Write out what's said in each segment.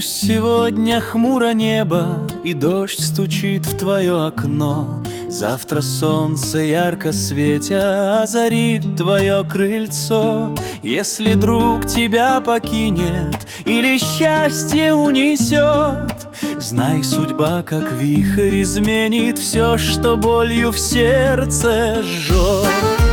Пусть сегодня хмуро небо и дождь стучит в твое окно, завтра солнце ярко светя озарит твое крыльцо. Если друг тебя покинет или счастье унесет, знай, судьба как вихрь изменит все, что болью в сердце жжет.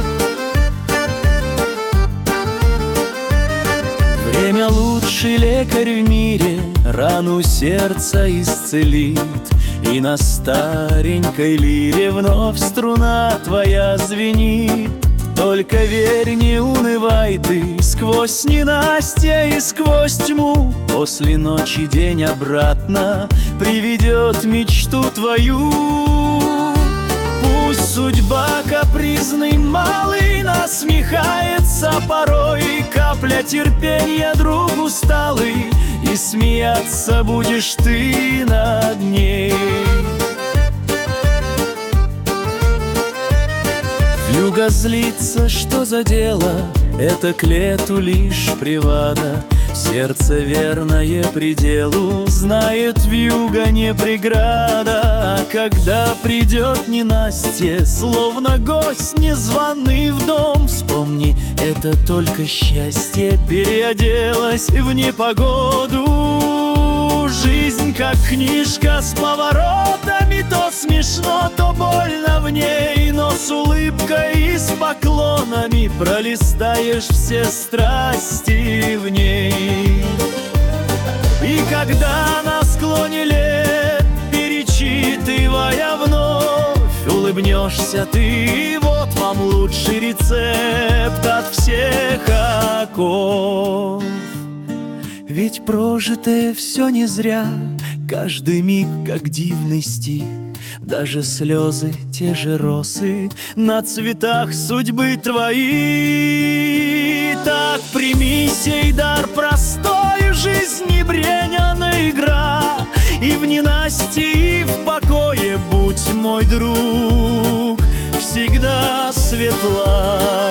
Время лучший лекарь в мире, рану сердца исцелит, и на старенькой лире вновь струна твоя звенит. Только верь, не унывай ты, сквозь ненастье и сквозь тьму, после ночи день обратно приведет мечту твою. Пусть судьба капризный малый насмехается порой, капля терпенья друг усталый, и смеяться будешь ты над ней. Вьюга злится, что за дело, это к лету лишь привада. Сердце верное пределу, знает вьюга не преграда. А когда придет ненастье, словно гость незваный в дом, вспомни, это только счастье переоделось в непогоду. Жизнь как книжка с поворотами, то смешно, то больно в ней, но с улыбкой и с поклонами пролистаешь все страсти в ней. И когда на склоне лет, перечитывая вновь, улыбнешься ты, и вот вам лучший рецепт от всех оков. Ведь прожитое все не зря, каждый миг как дивный стих, даже слезы, те же росы на цветах судьбы твоей. Так прими сей дар простой, в жизни бренная игра, и в ненастье, и в покое будь, мой друг, всегда светла.